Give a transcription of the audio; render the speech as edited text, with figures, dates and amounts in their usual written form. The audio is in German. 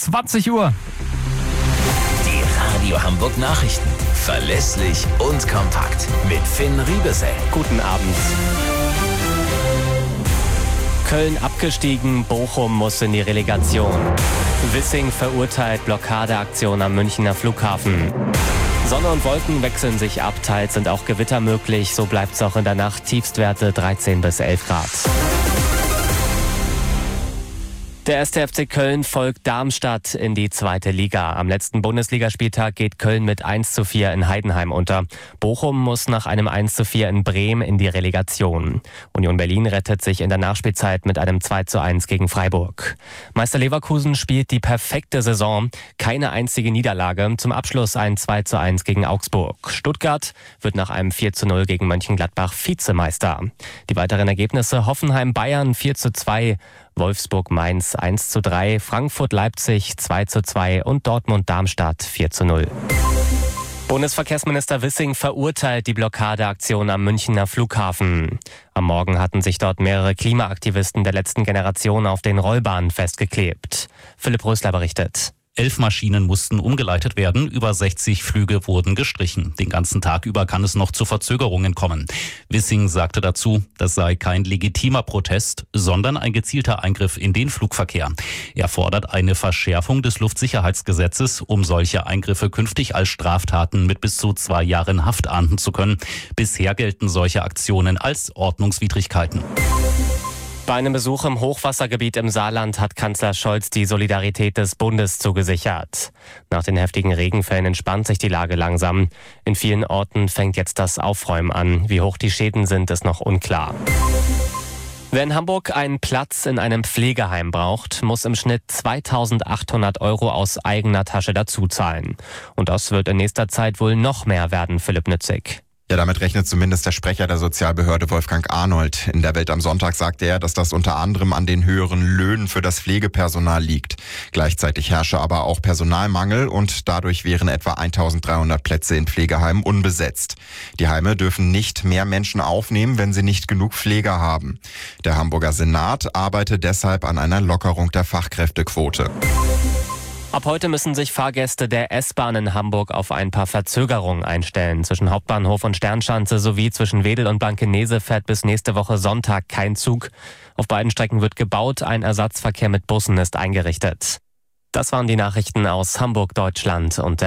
20 Uhr. Die Radio Hamburg Nachrichten. Verlässlich und kompakt. Mit Finn Riebesell. Guten Abend. Köln abgestiegen, Bochum muss in die Relegation. Wissing verurteilt Blockadeaktion am Münchner Flughafen. Sonne und Wolken wechseln sich ab, teils sind auch Gewitter möglich. So bleibt es auch in der Nacht. Tiefstwerte 13 bis 11 Grad. Der 1. FC Köln folgt Darmstadt in die 2. Liga. Am letzten Bundesligaspieltag geht Köln mit 1:4 in Heidenheim unter. Bochum muss nach einem 1:4 in Bremen in die Relegation. Union Berlin rettet sich in der Nachspielzeit mit einem 2:1 gegen Freiburg. Meister Leverkusen spielt die perfekte Saison. Keine einzige Niederlage. Zum Abschluss ein 2:1 gegen Augsburg. Stuttgart wird nach einem 4:0 gegen Mönchengladbach Vizemeister. Die weiteren Ergebnisse: Hoffenheim-Bayern 4:2, Wolfsburg-Mainz 1:3, Frankfurt-Leipzig 2:2 und Dortmund-Darmstadt 4:0. Bundesverkehrsminister Wissing verurteilt die Blockadeaktion am Münchner Flughafen. Am Morgen hatten sich dort mehrere Klimaaktivisten der letzten Generation auf den Rollbahnen festgeklebt. Philipp Rösler berichtet. 11 Maschinen mussten umgeleitet werden, über 60 Flüge wurden gestrichen. Den ganzen Tag über kann es noch zu Verzögerungen kommen. Wissing sagte dazu, das sei kein legitimer Protest, sondern ein gezielter Eingriff in den Flugverkehr. Er fordert eine Verschärfung des Luftsicherheitsgesetzes, um solche Eingriffe künftig als Straftaten mit bis zu 2 Jahren Haft ahnden zu können. Bisher gelten solche Aktionen als Ordnungswidrigkeiten. Bei einem Besuch im Hochwassergebiet im Saarland hat Kanzler Scholz die Solidarität des Bundes zugesichert. Nach den heftigen Regenfällen entspannt sich die Lage langsam. In vielen Orten fängt jetzt das Aufräumen an. Wie hoch die Schäden sind, ist noch unklar. Wer in Hamburg einen Platz in einem Pflegeheim braucht, muss im Schnitt 2.800 € aus eigener Tasche dazuzahlen. Und das wird in nächster Zeit wohl noch mehr werden, Philipp Nützig. Ja, damit rechnet zumindest der Sprecher der Sozialbehörde Wolfgang Arnold. In der Welt am Sonntag sagte er, dass das unter anderem an den höheren Löhnen für das Pflegepersonal liegt. Gleichzeitig herrsche aber auch Personalmangel und dadurch wären etwa 1.300 Plätze in Pflegeheimen unbesetzt. Die Heime dürfen nicht mehr Menschen aufnehmen, wenn sie nicht genug Pfleger haben. Der Hamburger Senat arbeitet deshalb an einer Lockerung der Fachkräftequote. Ab heute müssen sich Fahrgäste der S-Bahn in Hamburg auf ein paar Verzögerungen einstellen. Zwischen Hauptbahnhof und Sternschanze sowie zwischen Wedel und Blankenese fährt bis nächste Woche Sonntag kein Zug. Auf beiden Strecken wird gebaut, ein Ersatzverkehr mit Bussen ist eingerichtet. Das waren die Nachrichten aus Hamburg, Deutschland und der